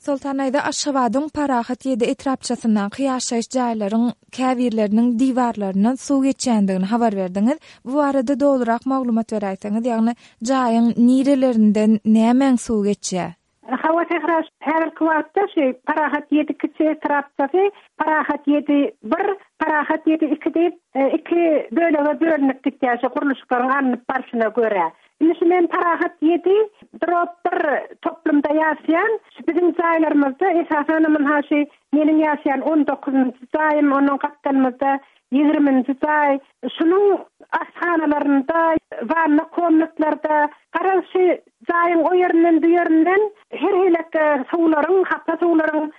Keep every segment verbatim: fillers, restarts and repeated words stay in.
Sultanaýda Aşgabatyň Parahat ýedi etrapçasyndan kıýaşaýyş jaýlaryň käbirleriniň diwarlaryna suw geçýändigini habar berdiňiz. Bu arada dolurak maglumat beräýsiňiz, ýagny jaýyň nirelerinden näme suw geçýär? Hava tehras her kwartda şey Parahat ýedi kiçi etrapçasy, Parahat ýedi bir, Parahat ýedi iki diýip iki bölege bölünip gitýär, guruluşlaryň anyp barşyna görä. Indi Parahat ýedi drop bir toplumda ýaşaýan, bizim jaýlarymyzda esasen men haşy meniň ýaşaýan on dokuzunçy jaýym, onuň gatdanymyzda ýygrüminçi jaý, şunuň asxanalarynda, wanna komnatlarda garaşy jaýyň o ýerinden bu ýerinden her helekde suwlaryň, hatda suwlaryň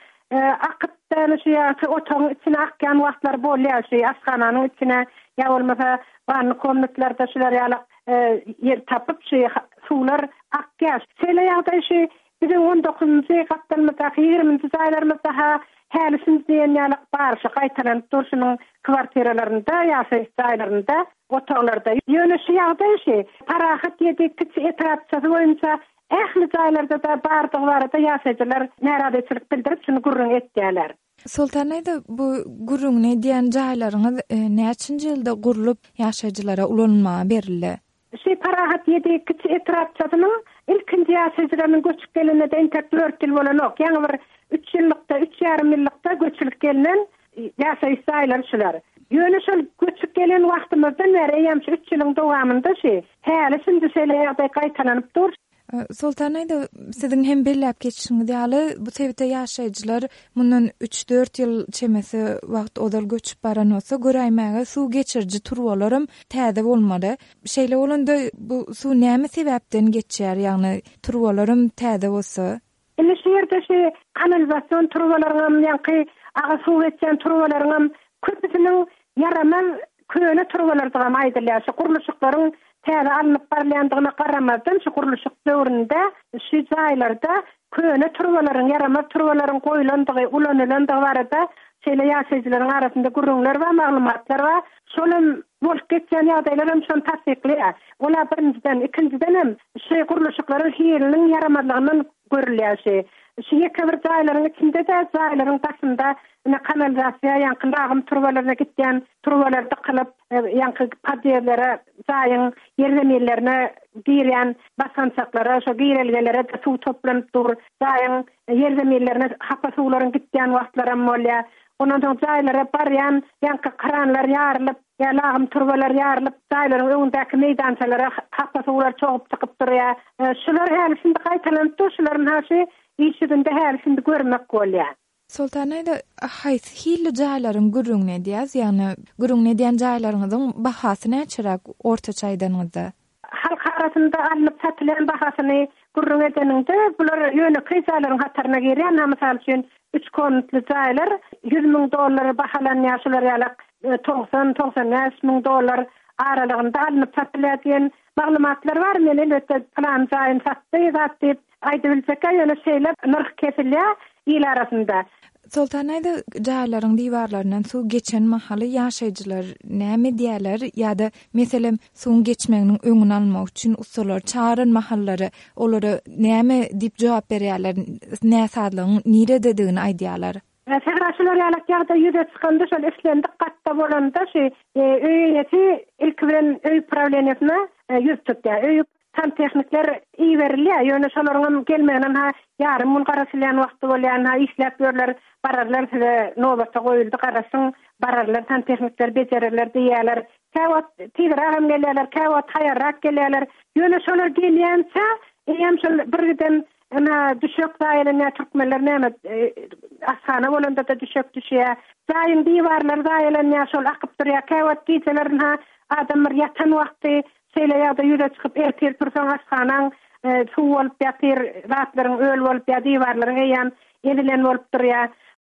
akypdan şu ýa-da otagyň içine akýan wagtlar bolýar, şu asxananyň içine ýa bolmasa wanna komnatlarda şular ýaly yer tapyp şu suwlar akýar. Şeýle ýagdaý şu bizim on dokuzunçy gatdanymyzda, ýygrüminçi jaýlarymyzda ha hälisin diýen ýaly barşy gaýtaran durşunyň kwartiralarynda, ýa-da jaýlarynda, otaglarda ýöneşi ýagdaý şu Parahat ýedi kiçi etrapçasy boýunça ähli jaýlarda da bardyg barada ýaşaýjylar näradeçilik bildirip şunu gurrun etdiler. Sultanaýda bu gurrun diýen jaýlaryňyz näçinji ýylda gurulup ýaşaýjylara ulanma berildi? Şu Parahat ýedi kiçi etrapçasynyň ilkinji ýaşaýjylarynyň göçüp gelenine de dört ýyl bolanok, ýani bir üç ýyllykda, üç ýarym ýyllykda göçülip gelenen ýaşaýyş jaýlary şular. Ýöne şol göçüp gelen wagtymyzdan beri ýam şu üç ýylyň dowamında şu häli şimdi şeýle ýagdaý gaýtalanyp dur. Sultanaýda siziň hem belläp geçişiňiz ýaly bu sebäpde ýaşaýjylar mundan üç dört ýyl çemesi wagt odal göçüp baran bolsa göräýmäge suw geçirji turwalarym täze bolmady. Şeýle bolanda bu suw näme sebäpden geçýär, ýagny turwalarym täze bolsa? Indi şu ýerde şu kanalizasiýon turwalaryň ýa-da aga suw geçen turwalaryň köpüsiniň yaramaz köne turwalardan aýdylýar. Şu guruluşlaryň täze alınıp barlandygyna garamazdan şu guruluşyk döwründe şu jaýlarda köne turwalaryň yaramaz turwalaryň goýulandygy, ulanýandygy barada şeýle ýaşaýjylaryň arasynda gurrunlar we maglumatlar we şolum bolup geçen ýagdaýlar hem şonu tasdikleýär. Olar birinciden, ikinciden hem şu guruluşlaryň hirliliň yaramazlygyndan görülýär. Şu ýekebir jaýlaryň içinde de jaýlaryň başynda ina kanalizasiýa ýankyndagym turwalaryna gitýän turwalarda kylyp ýanky padýerlere, jaýyň ýerlemelerine girýän basansaklara, şo girelgelere de suw toplanyp dur, jaýyň ýerlemelerine hapa suwlaryň gitýän wagtlara bolýar. Onuň jaýlara barýan ýanky kranlar ýarylyp, ýalagym turwalar ýarylyp, jaýlaryň öňündäki meýdançalara hapa suwlar çoğup çykyp durýar. Şular häli şimdi gaýtalanyp dur, şularyň häsi işiginde häli şimdi görmek bolýar. Sultanaýda haýsy hili jaýlaryň gurrungne diýäs, ýani gurrungne diýen jaýlaryňyzyň bahasy näçerak ortaça aýdanyňyzda? Halk arasynda alınıp satylan bahasyny gurrun edeninde bular ýöne kryzalyň hatarına girýän, mysal üçin üç konutly jaýlar yüz miň dollar bahalanýar, şular ýaly doksan doksan beş miň dollar aralygynda alınıp satylýan maglumatlar bar. Men elbetde plan jaýyn satdy, zatdy aýdybilsek ýöne şeýle narh kesilýär ýyl arasynda. Sultanaýda jaýlaryň diwarlarynyň suw geçen mahaly ýaşaýjylar näme diýerler, ýa-da meselem suw geçmeginiň öňüni almak üçin usullar çağıran mahallary olary näme diýip jogap berýärler, näsadlygyň nirededigini aýdýarlar. Segraşylar ýaly ýagda ýüze çykanda şol işlendi gatda bolanda şu öýeti ilk bilen öý problemine ýüz tutýar. Öý santexnikler iyi verilýär, ýöne şolaryň gelmeginen ha ýarym mun garaşylýan wagty bolýan, ha işläp ýörler, bararlar size nobatda goýuldy, garaşyň bararlar, santexnikler bejerirler diýerler. Käwat tiýram gelýärler, käwat haýarrak gelýärler. Ýöne şolar gelýänçä, hem şol birden ana düşük daýylyna türkmenler näme asana bolanda da düşük düşýär. Daýym diýwarlar daýylyna şol akyp durýar, käwat diýselerin ha adamlar ýatan wagty şeýle ýagda ýüze çykyp ertir tursaň asanaň suw bolup ýatyr, ratlaryň öl bolup ýa diýwarlaryň eýan edilen bolup durýar.